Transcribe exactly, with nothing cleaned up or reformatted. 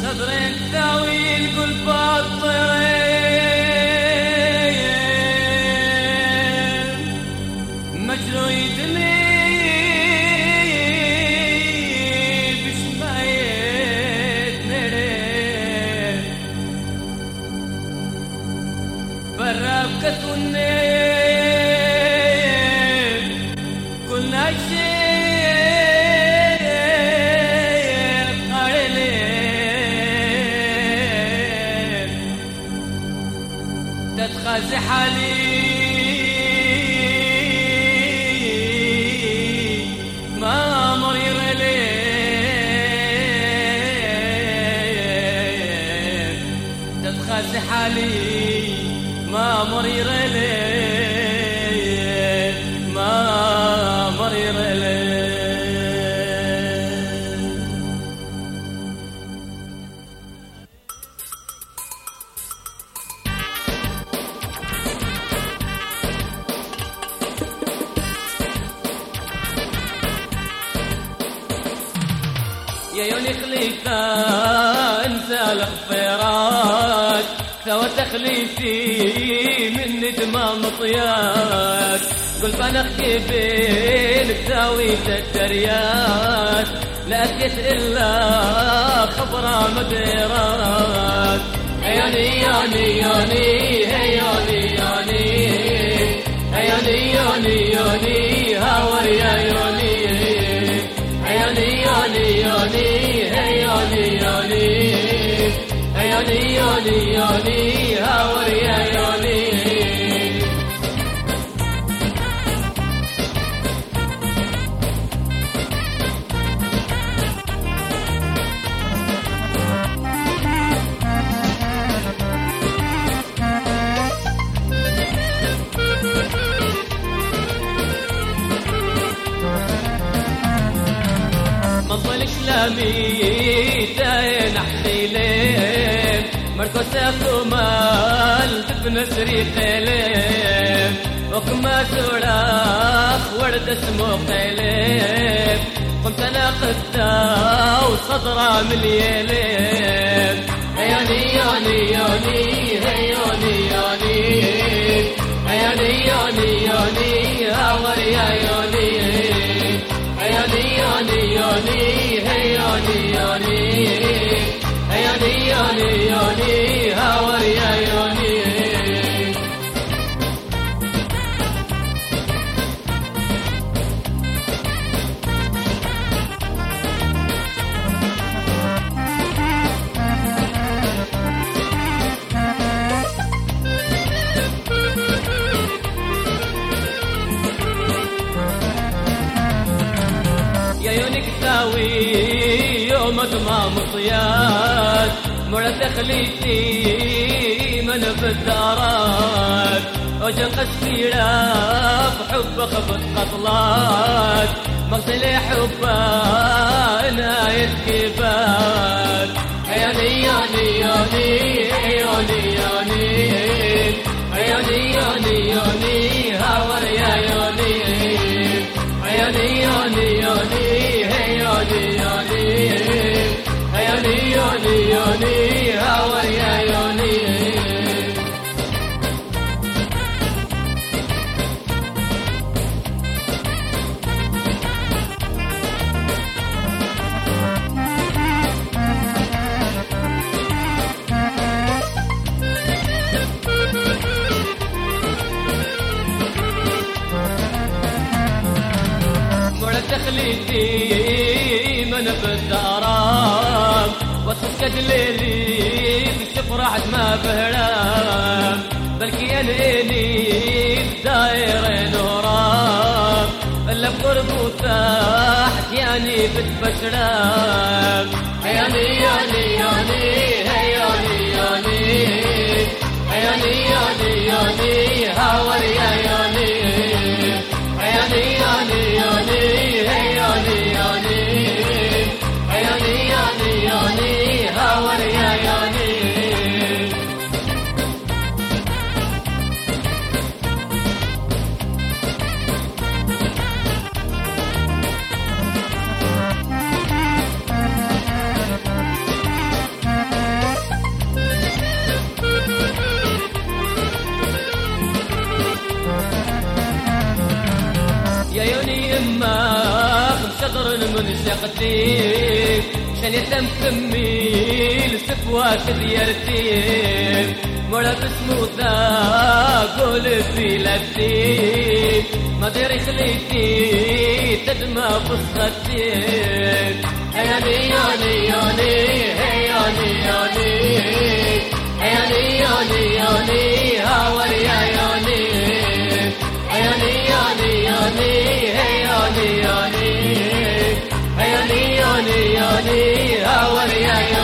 نظرين تساوي القلب الطيرين مجروي دمي بشمايت نرين برابكة النيل كلنا شيء تتخاز حالي ما مرير ليه تتخاز حالي ما مرير ليه ما مرير ليه يا يوني خليفة انسى الخفيرات سوى تخليفي من تمام طيات قلت انا اخكي بينك ساويت الدريات لا اتيت الا خبرة مديرات يوني يوني يوني يوني يوني يوني يوني يوني هاور يا يوني يوني يوني يوني يوني يوني يوني يوني يوني هاور يا يوني منطل إسلامي تاين أحليلين مركزك مال دفن سريقيلين وكما سوراخ ورد اسمه قيلين قمت أنا قدتا وصدرا مليلين هيوني يوني يوني هيوني يوني هيوني يوني يوني هاور يا يوني يوني يوني يوني يوني يوني يوني يوني يوني هاور يا يوني يا يونك تاوي يوم تمام طيات مرة تخليتي من بالدارات وجن قسيرة بحب خبط قطلات مغسل حبا نهاية كيفات يوني يوني يوني يوني يوني يوني يوني يوني هاور يا يوني يوني يوني يوني يوني يوني يوني يوني يوني هاور يا يوني تخليتي من بالدارام وتسكت ليلي بشفرة ما بهرام بلكي ينقلي بداير نورام الا بقرب وتحت يعني بتبشرام هياني ياني ياني هياني ياني هياني ياني ياني هاور يا ياني هياني ياني ياني هياني ياني هياني ياني ياني هاور يا ياني غدر من شقتي شان يتم تميل سفوات ديارتي مرة بسمو ذا قول في لفتي ما ديري خليتي تدمى فسختي هياني ياني ياني هياني ياني هياني ياني ياني هاوري ياني هياني ياني ياني هياني ياني هياني ياني ياني هاوري ياني